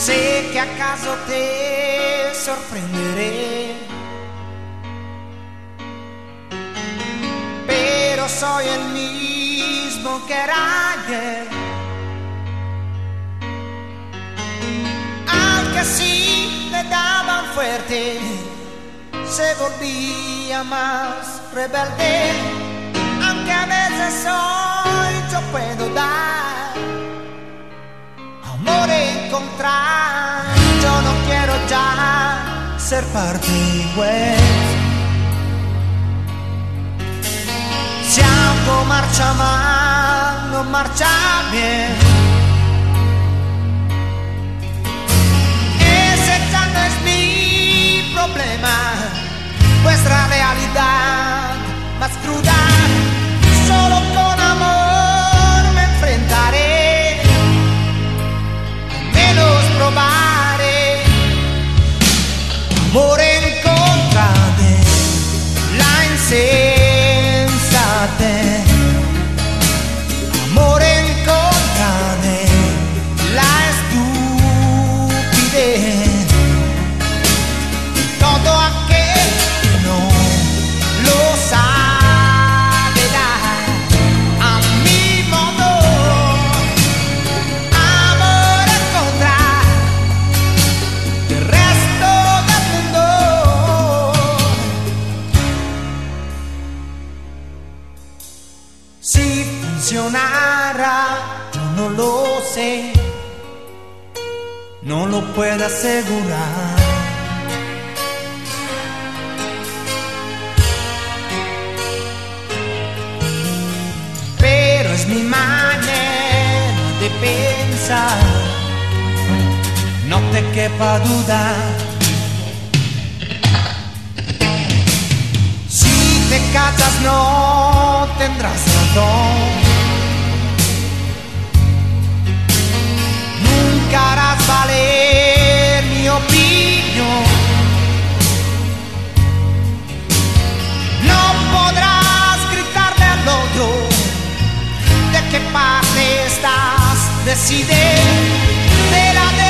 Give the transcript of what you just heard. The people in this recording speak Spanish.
Sé que acaso te sorprenderé, pero soy el mismo que era ayer. Aunque sí le daban fuerte, se volvía más rebelde. Aunque a veces hoy yo puedo dar amor encontrar, yo no quiero ya ser parte igual. Si algo marcha mal, no marcha bien. Ese ya no es mi problema, vuestra realidad más cruda. Solo con amor me enfrentaré, menos probaré. Amor en contra de la insensatez, amor en contra de la estupidez, todo aquel que no lo sabe dar a mi modo. Amor en contra del resto del mundo. Si funcionara, yo no lo sé, no lo puedo asegurar. Pero es mi manera de pensar, no te quepa duda. Si te cachas no tendrás razón, nunca harás valer mi opinión. No podrás gritarle al otro de qué parte estás, decide de la